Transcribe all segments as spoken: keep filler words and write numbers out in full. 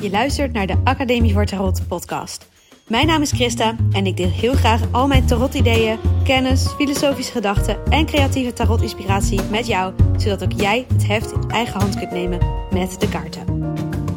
Je luistert naar de Academie voor Tarot podcast. Mijn naam is Christa en ik deel heel graag al mijn tarot-ideeën, kennis, filosofische gedachten en creatieve tarot-inspiratie met jou, zodat ook jij het heft in eigen hand kunt nemen met de kaarten.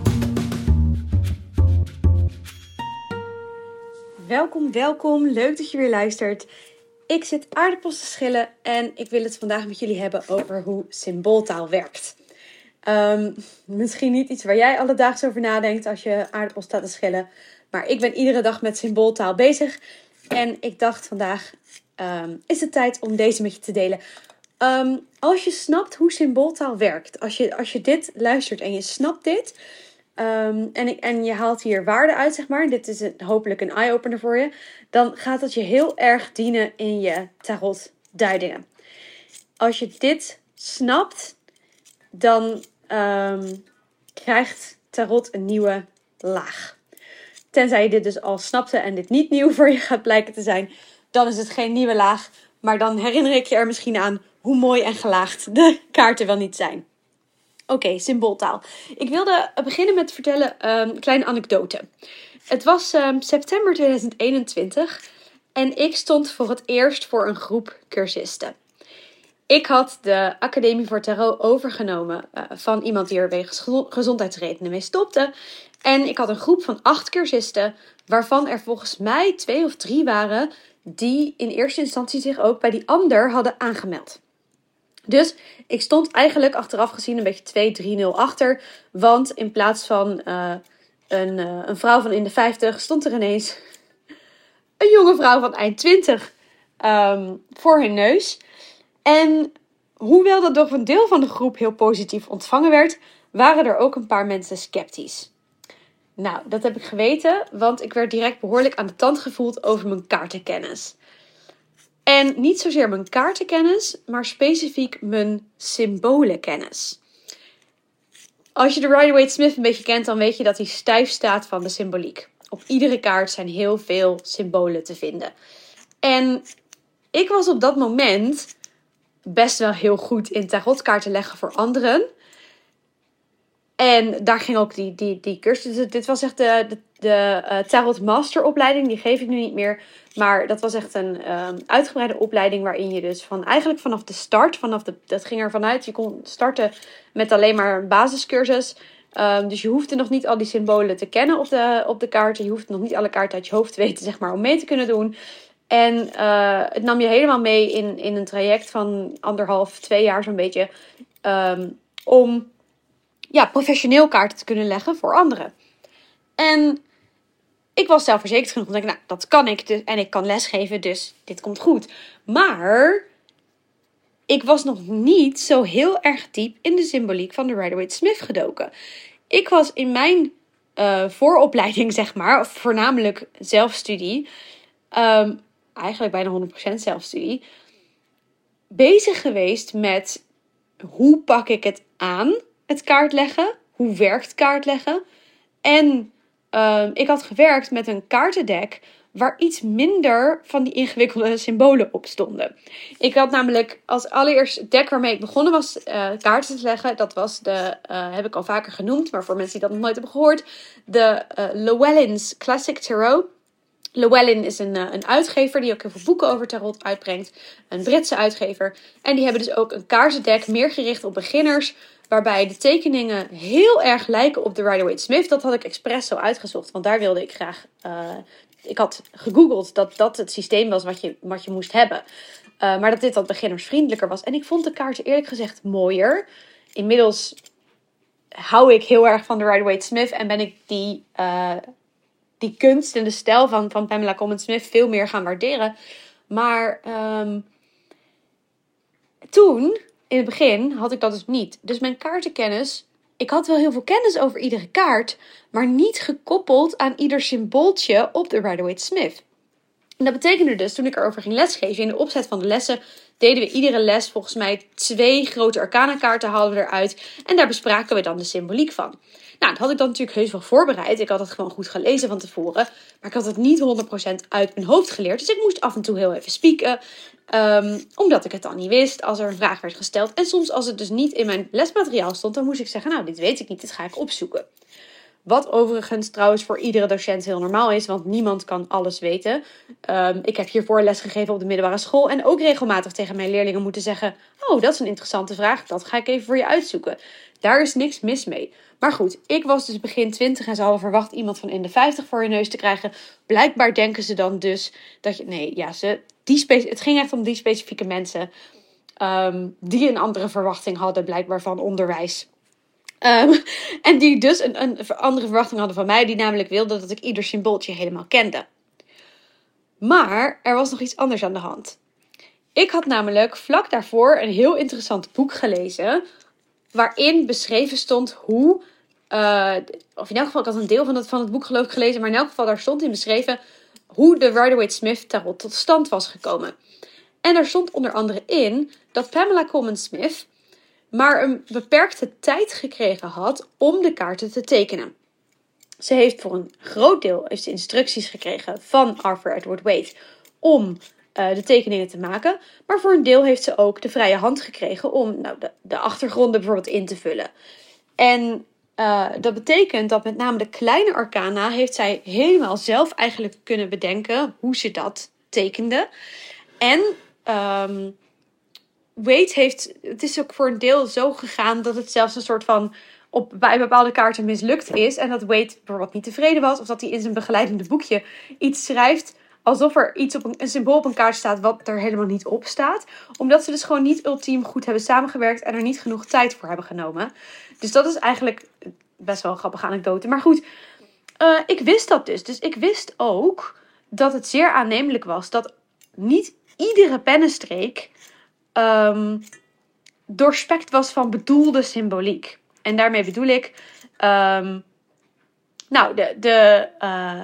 Welkom, welkom. Leuk dat je weer luistert. Ik zit aardappels te schillen en ik wil het vandaag met jullie hebben over hoe symbooltaal werkt. Um, misschien niet iets waar jij alledaags over nadenkt als je aardappels staat te schillen. Maar ik ben iedere dag met symbooltaal bezig. En ik dacht vandaag um, is het tijd om deze met je te delen. Um, als je snapt hoe symbooltaal werkt. Als je, als je dit luistert en je snapt dit. Um, en, ik, en je haalt hier waarde uit, zeg maar. Dit is een, hopelijk een eye-opener voor je. Dan gaat het je heel erg dienen in je tarotduidingen. Als je dit snapt, dan um, krijgt tarot een nieuwe laag. Tenzij je dit dus al snapte en dit niet nieuw voor je gaat blijken te zijn, dan is het geen nieuwe laag. Maar dan herinner ik je er misschien aan hoe mooi en gelaagd de kaarten wel niet zijn. Oké, okay, symbooltaal. Ik wilde beginnen met vertellen um, een kleine anekdote. Het was um, september tweeduizend eenentwintig en ik stond voor het eerst voor een groep cursisten. Ik had de Academie voor Tarot overgenomen uh, van iemand die er wegens gezondheidsredenen mee stopte. En ik had een groep van acht cursisten, waarvan er volgens mij twee of drie waren die in eerste instantie zich ook bij die ander hadden aangemeld. Dus ik stond eigenlijk achteraf gezien een beetje twee drie nul achter. Want in plaats van uh, een, uh, een vrouw van in de vijftig stond er ineens een jonge vrouw van eind twintig um, voor hun neus. En hoewel dat door een deel van de groep heel positief ontvangen werd, waren er ook een paar mensen sceptisch. Nou, dat heb ik geweten, want ik werd direct behoorlijk aan de tand gevoeld over mijn kaartenkennis. En niet zozeer mijn kaartenkennis, maar specifiek mijn symbolenkennis. Als je de Rider-Waite-Smith een beetje kent, dan weet je dat hij stijf staat van de symboliek. Op iedere kaart zijn heel veel symbolen te vinden. En ik was op dat moment best wel heel goed in tarotkaarten leggen voor anderen. En daar ging ook die, die, die cursus. Dit was echt de, de, de uh, Tarot Master opleiding. Die geef ik nu niet meer. Maar dat was echt een um, uitgebreide opleiding. Waarin je dus van eigenlijk vanaf de start. Vanaf de, dat ging ervan uit. Je kon starten met alleen maar een basiscursus. Um, dus je hoefde nog niet al die symbolen te kennen op de, op de kaarten. Je hoefde nog niet alle kaarten uit je hoofd te weten, zeg maar, om mee te kunnen doen. En uh, het nam je helemaal mee in, in een traject van anderhalf, twee jaar zo'n beetje. Um, om ja, professioneel kaarten te kunnen leggen voor anderen. En ik was zelfverzekerd genoeg om te denken, nou, dat kan ik. Dus, en ik kan lesgeven, dus dit komt goed. Maar ik was nog niet zo heel erg diep in de symboliek van de Rider-Waite-Smith gedoken. Ik was in mijn uh, vooropleiding, zeg maar, of voornamelijk zelfstudie, um, eigenlijk bijna honderd procent zelfstudie, bezig geweest met hoe pak ik het aan, het kaartleggen. Hoe werkt kaartleggen? En uh, ik had gewerkt met een kaartendek waar iets minder van die ingewikkelde symbolen op stonden. Ik had namelijk als allereerst dek waarmee ik begonnen was uh, kaarten te leggen. Dat was de, uh, heb ik al vaker genoemd, maar voor mensen die dat nog nooit hebben gehoord, de uh, Llewellyn's Classic Tarot. Llewellyn is een, uh, een uitgever die ook heel veel boeken over tarot uitbrengt. Een Britse uitgever. En die hebben dus ook een kaartendek meer gericht op beginners, waarbij de tekeningen heel erg lijken op de Rider-Waite-Smith. Dat had ik expres zo uitgezocht, want daar wilde ik graag. Uh, ik had gegoogeld dat dat het systeem was wat je, wat je moest hebben. Uh, maar dat dit wat beginnersvriendelijker was. En ik vond de kaarten eerlijk gezegd mooier. Inmiddels hou ik heel erg van de Rider-Waite-Smith en ben ik die, uh, die kunst en de stijl van, van Pamela Colman-Smith veel meer gaan waarderen. Maar um, toen, in het begin, had ik dat dus niet. Dus mijn kaartenkennis, ik had wel heel veel kennis over iedere kaart, maar niet gekoppeld aan ieder symbooltje op de Rider-Waite-Smith. En dat betekende dus, toen ik erover ging lesgeven, in de opzet van de lessen, deden we iedere les volgens mij twee grote arcana kaarten haalden we eruit. En daar bespraken we dan de symboliek van. Nou, dat had ik dan natuurlijk heus wel voorbereid. Ik had het gewoon goed gelezen van tevoren. Maar ik had het niet honderd procent uit mijn hoofd geleerd. Dus ik moest af en toe heel even spieken. Um, omdat ik het dan niet wist als er een vraag werd gesteld. En soms als het dus niet in mijn lesmateriaal stond, dan moest ik zeggen, nou, dit weet ik niet, dit ga ik opzoeken. Wat overigens trouwens voor iedere docent heel normaal is, want niemand kan alles weten. Um, ik heb hiervoor les gegeven op de middelbare school en ook regelmatig tegen mijn leerlingen moeten zeggen, oh, dat is een interessante vraag, dat ga ik even voor je uitzoeken. Daar is niks mis mee. Maar goed, ik was dus begin twintig en ze hadden verwacht iemand van in de vijftig voor je neus te krijgen. Blijkbaar denken ze dan dus dat je, nee, ja, ze, die spe- het ging echt om die specifieke mensen um, die een andere verwachting hadden, blijkbaar van onderwijs. Um, en die dus een, een andere verwachting hadden van mij, die namelijk wilde dat ik ieder symbooltje helemaal kende. Maar er was nog iets anders aan de hand. Ik had namelijk vlak daarvoor een heel interessant boek gelezen, waarin beschreven stond hoe, uh, of in elk geval, ik had een deel van het, van het boek geloof ik gelezen, maar in elk geval daar stond in beschreven hoe de Rider-Waite-Smith tarot tot stand was gekomen. En daar stond onder andere in dat Pamela Colman-Smith maar een beperkte tijd gekregen had om de kaarten te tekenen. Ze heeft voor een groot deel heeft ze instructies gekregen van Arthur Edward Waite om uh, de tekeningen te maken. Maar voor een deel heeft ze ook de vrije hand gekregen om nou, de, de achtergronden bijvoorbeeld in te vullen. En uh, dat betekent dat met name de kleine arcana heeft zij helemaal zelf eigenlijk kunnen bedenken hoe ze dat tekende. En Um, Waite heeft, het is ook voor een deel zo gegaan dat het zelfs een soort van op, bij bepaalde kaarten mislukt is. En dat Waite bijvoorbeeld niet tevreden was. Of dat hij in zijn begeleidende boekje iets schrijft alsof er iets op een, een symbool op een kaart staat wat er helemaal niet op staat. Omdat ze dus gewoon niet ultiem goed hebben samengewerkt en er niet genoeg tijd voor hebben genomen. Dus dat is eigenlijk best wel een grappige anekdote. Maar goed, uh, ik wist dat dus. Dus ik wist ook dat het zeer aannemelijk was dat niet iedere pennenstreek Um, doorspekt was van bedoelde symboliek. En daarmee bedoel ik, um, nou, de, de, uh,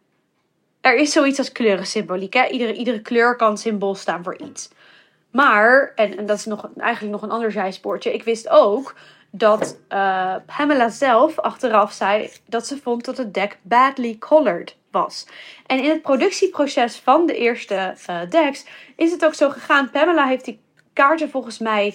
er is zoiets als kleurensymboliek. Hè? Iedere, iedere kleur kan symbool staan voor iets. Maar, en, en dat is nog, eigenlijk nog een ander zijspoortje. Ik wist ook dat uh, Pamela zelf achteraf zei dat ze vond dat het deck badly colored was. En in het productieproces van de eerste uh, decks is het ook zo gegaan. Pamela heeft die kaarten volgens mij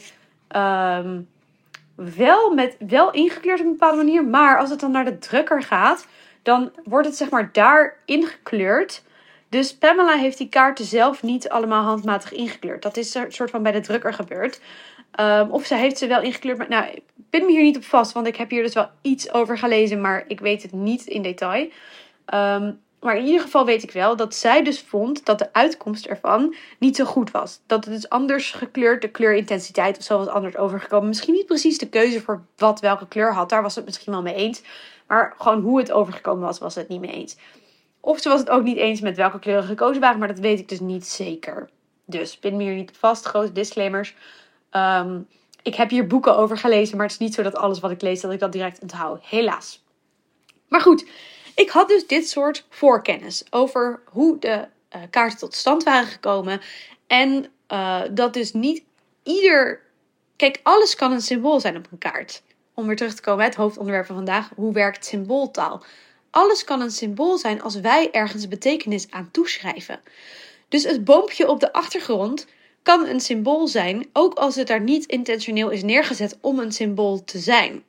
um, wel, met, wel ingekleurd op een bepaalde manier. Maar als het dan naar de drukker gaat, dan wordt het zeg maar daar ingekleurd. Dus Pamela heeft die kaarten zelf niet allemaal handmatig ingekleurd. Dat is een soort van bij de drukker gebeurd. Um, of ze heeft ze wel ingekleurd. Maar nou, ik pin me hier niet op vast, want ik heb hier dus wel iets over gelezen. Maar ik weet het niet in detail. Um, Maar in ieder geval weet ik wel dat zij dus vond dat de uitkomst ervan niet zo goed was. Dat het dus anders gekleurd, de kleurintensiteit of zo was anders overgekomen. Misschien niet precies de keuze voor wat welke kleur had. Daar was het misschien wel mee eens. Maar gewoon hoe het overgekomen was, was het niet mee eens. Of ze was het ook niet eens met welke kleuren gekozen waren. Maar dat weet ik dus niet zeker. Dus pin me hier niet vast. Grote disclaimers. Um, ik heb hier boeken over gelezen. Maar het is niet zo dat alles wat ik lees, dat ik dat direct onthoud. Helaas. Maar goed. Ik had dus dit soort voorkennis over hoe de uh, kaarten tot stand waren gekomen. En uh, dat dus niet ieder... Kijk, alles kan een symbool zijn op een kaart. Om weer terug te komen bij het hoofdonderwerp van vandaag. Hoe werkt symbooltaal? Alles kan een symbool zijn als wij ergens betekenis aan toeschrijven. Dus het boompje op de achtergrond kan een symbool zijn. Ook als het daar niet intentioneel is neergezet om een symbool te zijn.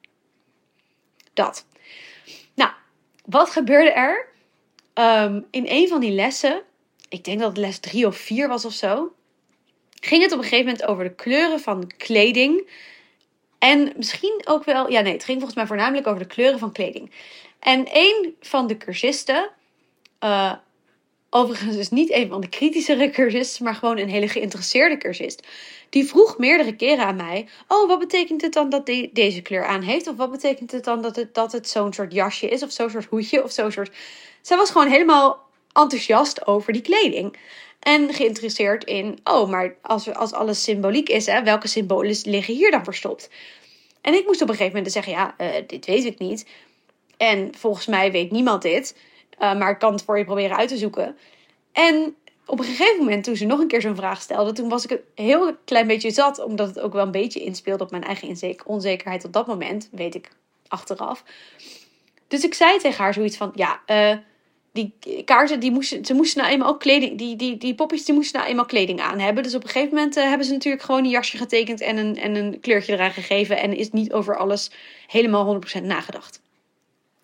Dat. Nou. Wat gebeurde er? Um, in een van die lessen, ik denk dat het les drie of vier was of zo, ging het op een gegeven moment over de kleuren van kleding. En misschien ook wel, ja nee, het ging volgens mij voornamelijk over de kleuren van kleding. En een van de cursisten, uh, overigens dus niet een van de kritischere cursisten, maar gewoon een hele geïnteresseerde cursist, die vroeg meerdere keren aan mij, oh, wat betekent het dan dat die deze kleur aan heeft? Of wat betekent het dan dat het, dat het zo'n soort jasje is? Of zo'n soort hoedje? Of zo'n soort... Zij was gewoon helemaal enthousiast over die kleding. En geïnteresseerd in, oh, maar als, als alles symboliek is, hè, welke symbolen liggen hier dan verstopt? En ik moest op een gegeven moment zeggen, ja, uh, dit weet ik niet. En volgens mij weet niemand dit. Uh, maar ik kan het voor je proberen uit te zoeken. En op een gegeven moment, toen ze nog een keer zo'n vraag stelde, toen was ik een heel klein beetje zat, omdat het ook wel een beetje inspeelde op mijn eigen onzekerheid op dat moment, weet ik achteraf. Dus ik zei tegen haar zoiets van, ja, uh, die kaarten, die moesten, ze moesten nou eenmaal ook kleding, die, die, die poppies, die moesten nou eenmaal kleding aan hebben. Dus op een gegeven moment uh, hebben ze natuurlijk gewoon een jasje getekend en een, en een kleurtje eraan gegeven en is niet over alles helemaal honderd procent nagedacht.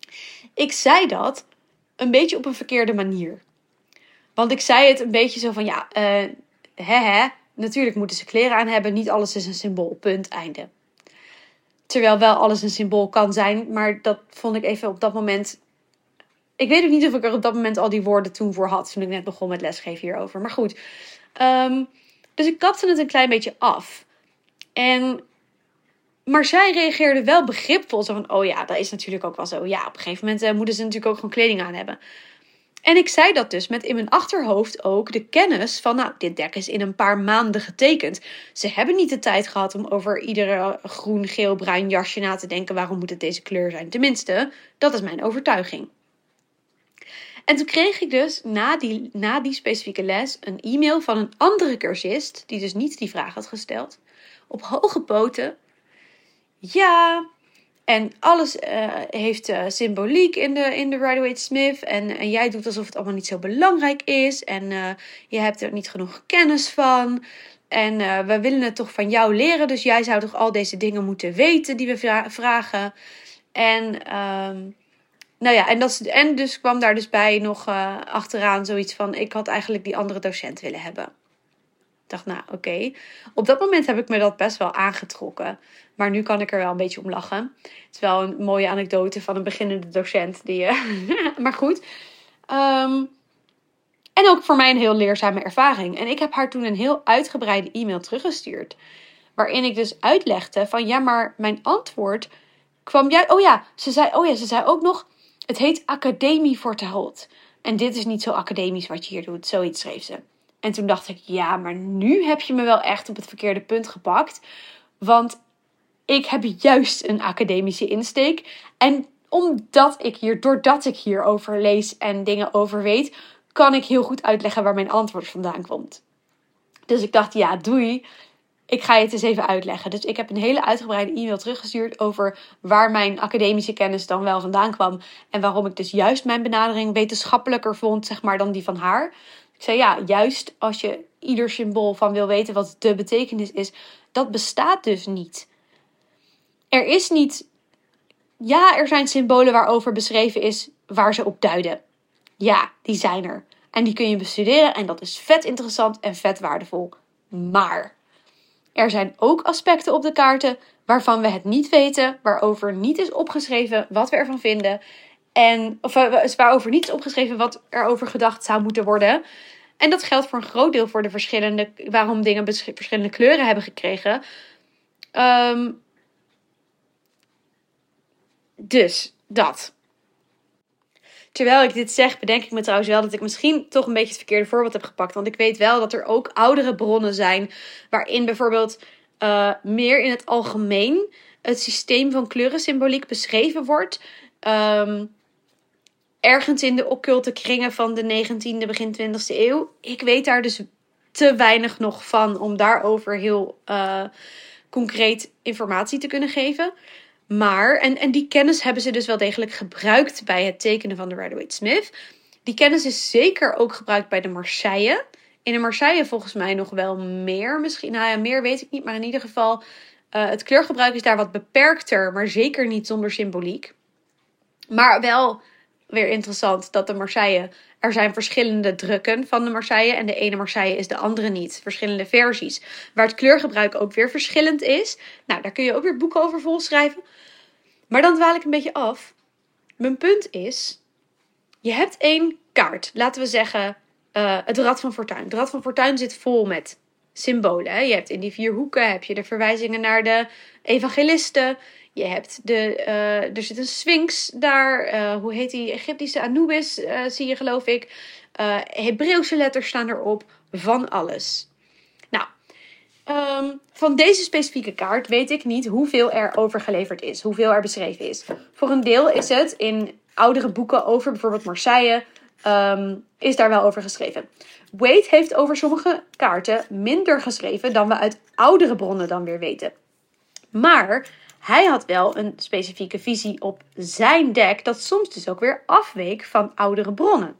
ik zei dat een beetje op een verkeerde manier. Want ik zei het een beetje zo van, ja, uh, hè hè, natuurlijk moeten ze kleren aan hebben. Niet alles is een symbool, punt, einde. Terwijl wel alles een symbool kan zijn, maar dat vond ik even op dat moment... Ik weet ook niet of ik er op dat moment al die woorden toen voor had, toen ik net begon met lesgeven hierover. Maar goed, um, dus ik kapte het een klein beetje af. En... Maar zij reageerde wel begripvol. Zo van, oh ja, dat is natuurlijk ook wel zo. Ja, op een gegeven moment uh, moeten ze natuurlijk ook gewoon kleding aan hebben. En ik zei dat dus met in mijn achterhoofd ook de kennis van... Nou, dit dek is in een paar maanden getekend. Ze hebben niet de tijd gehad om over iedere groen, geel, bruin jasje na te denken. Waarom moet het deze kleur zijn? Tenminste, dat is mijn overtuiging. En toen kreeg ik dus na die, na die specifieke les een e-mail van een andere cursist... die dus niet die vraag had gesteld. Op hoge poten... Ja, en alles uh, heeft uh, symboliek in de, in de Rider-Waite-Smith. En, en jij doet alsof het allemaal niet zo belangrijk is. En uh, je hebt er niet genoeg kennis van. En uh, we willen het toch van jou leren. Dus jij zou toch al deze dingen moeten weten die we vra- vragen. En, um, nou ja, en, dat, en dus kwam daar dus bij nog uh, achteraan zoiets van... Ik had eigenlijk die andere docent willen hebben. Ik dacht, nou oké. Okay. Op dat moment heb ik me dat best wel aangetrokken. Maar nu kan ik er wel een beetje om lachen. Het is wel een mooie anekdote van een beginnende docent. Die, uh, maar goed. Um, en ook voor mij een heel leerzame ervaring. En ik heb haar toen een heel uitgebreide e-mail teruggestuurd. Waarin ik dus uitlegde van ja, maar mijn antwoord kwam juist... Oh ja, ze zei, oh ja, ze zei ook nog... Het heet Academie voor Tarot. En dit is niet zo academisch wat je hier doet. Zoiets schreef ze. En toen dacht ik, ja, maar nu heb je me wel echt op het verkeerde punt gepakt. Want ik heb juist een academische insteek. En omdat ik hier, doordat ik hierover lees en dingen over weet, kan ik heel goed uitleggen waar mijn antwoord vandaan komt. Dus ik dacht, ja, doei. Ik ga je het eens even uitleggen. Dus ik heb een hele uitgebreide e-mail teruggestuurd over waar mijn academische kennis dan wel vandaan kwam. En waarom ik dus juist mijn benadering wetenschappelijker vond, zeg maar, dan die van haar. Ik zei, ja, juist als je ieder symbool van wil weten wat de betekenis is, dat bestaat dus niet. Er is niet... Ja, er zijn symbolen waarover beschreven is waar ze op duiden. Ja, die zijn er. En die kun je bestuderen en dat is vet interessant en vet waardevol. Maar er zijn ook aspecten op de kaarten waarvan we het niet weten, waarover niet is opgeschreven wat we ervan vinden. En, of waarover niet is opgeschreven wat er over gedacht zou moeten worden. En dat geldt voor een groot deel voor de verschillende, waarom dingen besch- verschillende kleuren hebben gekregen. Um, dus, dat. Terwijl ik dit zeg, bedenk ik me trouwens wel dat ik misschien toch een beetje het verkeerde voorbeeld heb gepakt. Want ik weet wel dat er ook oudere bronnen zijn waarin bijvoorbeeld uh, meer in het algemeen het systeem van kleurensymboliek beschreven wordt. Um, ergens in de occulte kringen van de negentiende, begin twintigste eeuw. Ik weet daar dus te weinig nog van om daarover heel uh, concreet informatie te kunnen geven. Maar, en, en die kennis hebben ze dus wel degelijk gebruikt bij het tekenen van de Rider-Waite-Smith. Die kennis is zeker ook gebruikt bij de Marseille. In de Marseille volgens mij nog wel meer. Misschien, nou ja, meer weet ik niet. Maar in ieder geval, uh, het kleurgebruik is daar wat beperkter. Maar zeker niet zonder symboliek. Maar wel weer interessant dat de Marseille... Er zijn verschillende drukken van de Marseille. En de ene Marseille is de andere niet. Verschillende versies. Waar het kleurgebruik ook weer verschillend is. Nou, daar kun je ook weer boeken over volschrijven. Maar dan dwaal ik een beetje af. Mijn punt is, je hebt één kaart. Laten we zeggen, uh, het Rad van Fortuin. Het Rad van Fortuin zit vol met symbolen. Hè? Je hebt in die vier hoeken heb je de verwijzingen naar de evangelisten. Je hebt de, uh, er zit een sphinx daar. Uh, hoe heet die? Egyptische Anubis uh, zie je, geloof ik. Uh, Hebreeuwse letters staan erop. Van alles. Nou, Um, van deze specifieke kaart weet ik niet hoeveel er overgeleverd is. Hoeveel er beschreven is. Voor een deel is het in oudere boeken over bijvoorbeeld Marseille. Um, is daar wel over geschreven. Waite heeft over sommige kaarten minder geschreven dan we uit oudere bronnen dan weer weten. Maar hij had wel een specifieke visie op zijn deck. Dat soms dus ook weer afweek van oudere bronnen.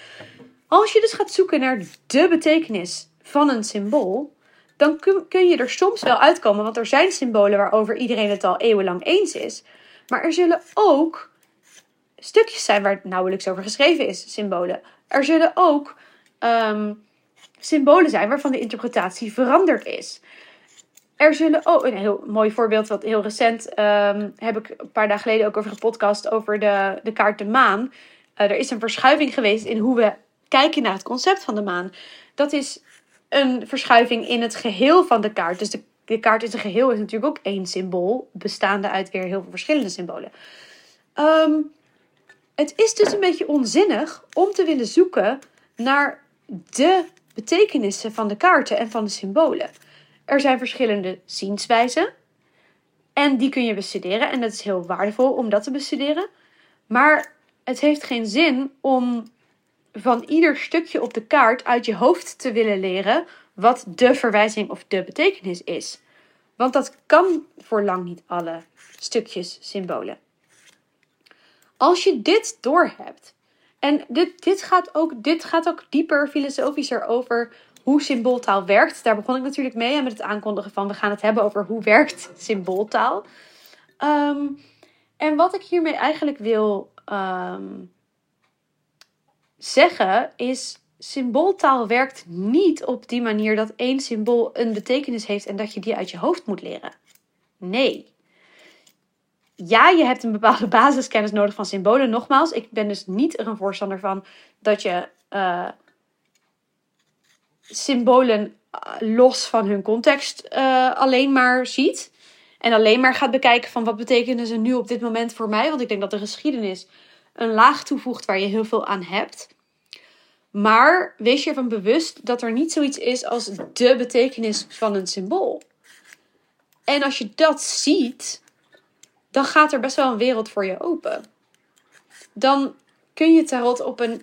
Als je dus gaat zoeken naar de betekenis van een symbool, dan kun, kun je er soms wel uitkomen. Want er zijn symbolen waarover iedereen het al eeuwenlang eens is. Maar er zullen ook stukjes zijn waar nauwelijks over geschreven is, symbolen. Er zullen ook um, symbolen zijn waarvan de interpretatie veranderd is. Er zullen ook, een heel mooi voorbeeld, wat heel recent um, heb ik een paar dagen geleden ook over gepodcast over de, de kaart de maan. Uh, er is een verschuiving geweest in hoe we kijken naar het concept van de maan. Dat is een verschuiving in het geheel van de kaart. Dus de, de kaart in zijn geheel is natuurlijk ook één symbool, bestaande uit weer heel veel verschillende symbolen. Um, het is dus een beetje onzinnig om te willen zoeken naar de betekenissen van de kaarten en van de symbolen. Er zijn verschillende zienswijzen en die kun je bestuderen en dat is heel waardevol om dat te bestuderen. Maar het heeft geen zin om van ieder stukje op de kaart uit je hoofd te willen leren wat de verwijzing of de betekenis is. Want dat kan voor lang niet alle stukjes symbolen. Als je dit doorhebt, en dit, dit, gaat ook, dit gaat ook dieper, filosofischer over hoe symbooltaal werkt. Daar begon ik natuurlijk mee met het aankondigen van we gaan het hebben over hoe werkt symbooltaal. Um, en wat ik hiermee eigenlijk wil um, zeggen is, symbooltaal werkt niet op die manier dat één symbool een betekenis heeft en dat je die uit je hoofd moet leren. Nee. Ja, je hebt een bepaalde basiskennis nodig van symbolen. Nogmaals, ik ben dus niet er een voorstander van dat je uh, symbolen los van hun context uh, alleen maar ziet. En alleen maar gaat bekijken van wat betekenen ze nu op dit moment voor mij. Want ik denk dat de geschiedenis een laag toevoegt waar je heel veel aan hebt. Maar wees je ervan bewust dat er niet zoiets is als de betekenis van een symbool. En als je dat ziet, dan gaat er best wel een wereld voor je open. Dan kun je tarot op een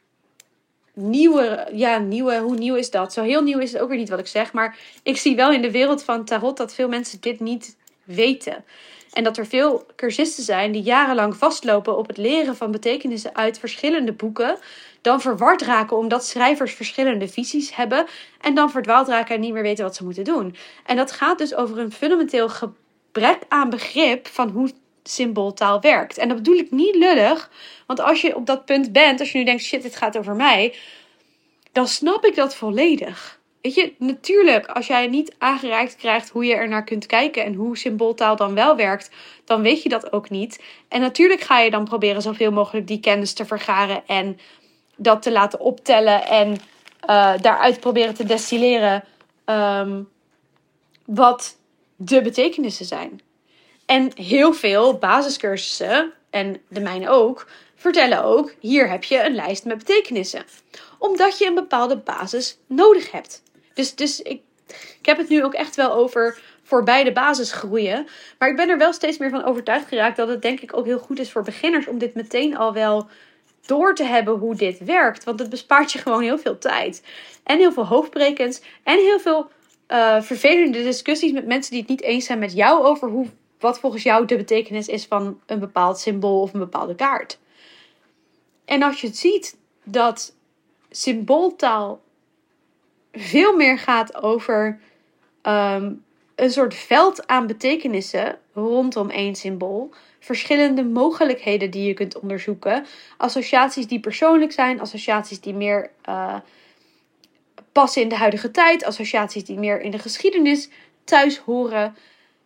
nieuwe, ja, nieuwe, hoe nieuw is dat? Zo heel nieuw is het ook weer niet wat ik zeg, maar ik zie wel in de wereld van tarot dat veel mensen dit niet weten. En dat er veel cursisten zijn die jarenlang vastlopen op het leren van betekenissen uit verschillende boeken, dan verward raken omdat schrijvers verschillende visies hebben en dan verdwaald raken en niet meer weten wat ze moeten doen. En dat gaat dus over een fundamenteel gebrek aan begrip van hoe symbooltaal werkt. En dat bedoel ik niet lullig, want als je op dat punt bent, als je nu denkt, shit, dit gaat over mij, dan snap ik dat volledig. Weet je, natuurlijk, als jij niet aangereikt krijgt hoe je er naar kunt kijken en hoe symbooltaal dan wel werkt, dan weet je dat ook niet. En natuurlijk ga je dan proberen zoveel mogelijk die kennis te vergaren en dat te laten optellen en uh, daaruit proberen te destilleren um, wat de betekenissen zijn. En heel veel basiscursussen, en de mijne ook, vertellen ook, hier heb je een lijst met betekenissen. Omdat je een bepaalde basis nodig hebt. Dus, dus ik, ik heb het nu ook echt wel over voorbij de basis groeien. Maar ik ben er wel steeds meer van overtuigd geraakt dat het denk ik ook heel goed is voor beginners om dit meteen al wel door te hebben hoe dit werkt. Want het bespaart je gewoon heel veel tijd. En heel veel hoofdbrekens. En heel veel uh, vervelende discussies met mensen die het niet eens zijn met jou over hoe, wat volgens jou de betekenis is van een bepaald symbool of een bepaalde kaart. En als je ziet dat symbooltaal veel meer gaat over um, een soort veld aan betekenissen rondom één symbool. Verschillende mogelijkheden die je kunt onderzoeken. Associaties die persoonlijk zijn. Associaties die meer uh, passen in de huidige tijd. Associaties die meer in de geschiedenis thuis horen.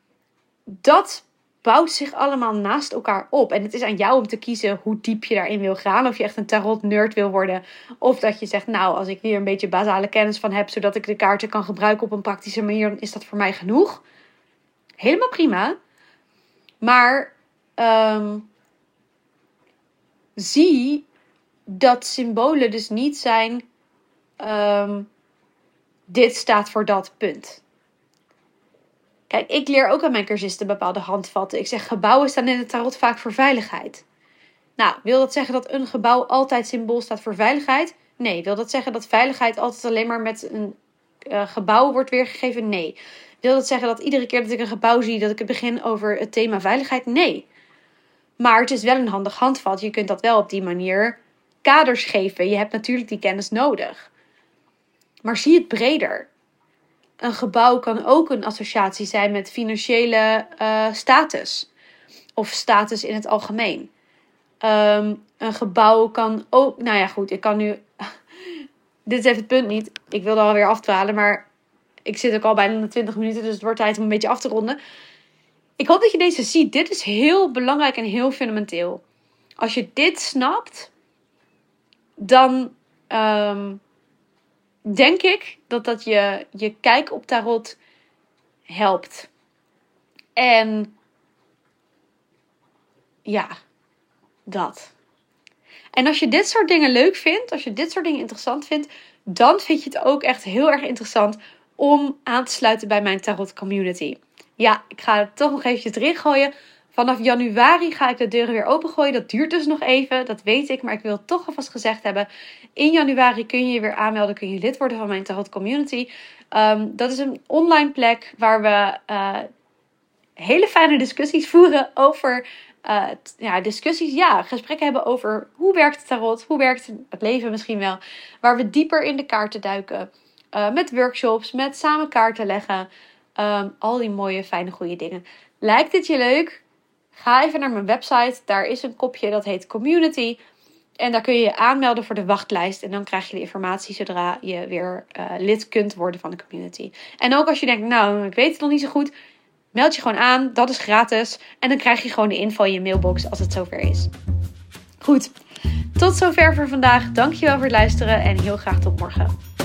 Dat bouwt zich allemaal naast elkaar op. En het is aan jou om te kiezen hoe diep je daarin wil gaan. Of je echt een tarot nerd wil worden. Of dat je zegt, nou, als ik hier een beetje basale kennis van heb, zodat ik de kaarten kan gebruiken op een praktische manier, dan is dat voor mij genoeg. Helemaal prima. Maar um, zie dat symbolen dus niet zijn, um, dit staat voor dat punt. Kijk, ik leer ook aan mijn cursisten bepaalde handvatten. Ik zeg, gebouwen staan in het tarot vaak voor veiligheid. Nou, wil dat zeggen dat een gebouw altijd symbool staat voor veiligheid? Nee. Wil dat zeggen dat veiligheid altijd alleen maar met een uh, gebouw wordt weergegeven? Nee. Wil dat zeggen dat iedere keer dat ik een gebouw zie, dat ik het begin over het thema veiligheid? Nee. Maar het is wel een handig handvat. Je kunt dat wel op die manier kaders geven. Je hebt natuurlijk die kennis nodig. Maar zie het breder. Een gebouw kan ook een associatie zijn met financiële uh, status. Of status in het algemeen. Um, een gebouw kan ook... Nou ja, goed. Ik kan nu... Dit is even het punt niet. Ik wilde alweer afdwalen. Maar ik zit ook al bijna twintig minuten. Dus het wordt tijd om een beetje af te ronden. Ik hoop dat je deze ziet. Dit is heel belangrijk en heel fundamenteel. Als je dit snapt... Dan... Um, denk ik dat dat je, je kijk op tarot helpt. En ja, dat. En als je dit soort dingen leuk vindt, als je dit soort dingen interessant vindt, dan vind je het ook echt heel erg interessant om aan te sluiten bij mijn tarot community. Ja, ik ga het toch nog eventjes erin gooien. Vanaf januari ga ik de deuren weer opengooien. Dat duurt dus nog even, dat weet ik. Maar ik wil het toch alvast gezegd hebben. In januari kun je je weer aanmelden. Kun je lid worden van mijn tarot community. Um, dat is een online plek waar we uh, hele fijne discussies voeren over... Uh, t- ja, discussies, ja, gesprekken hebben over hoe werkt tarot, hoe werkt het leven misschien wel. Waar we dieper in de kaarten duiken. Uh, met workshops, met samen kaarten leggen. Um, al die mooie, fijne, goede dingen. Lijkt dit je leuk? Ga even naar mijn website. Daar is een kopje dat heet Community. En daar kun je je aanmelden voor de wachtlijst. En dan krijg je de informatie zodra je weer uh, lid kunt worden van de community. En ook als je denkt, nou, ik weet het nog niet zo goed. Meld je gewoon aan. Dat is gratis. En dan krijg je gewoon de info in je mailbox als het zover is. Goed. Tot zover voor vandaag. Dankjewel voor het luisteren. En heel graag tot morgen.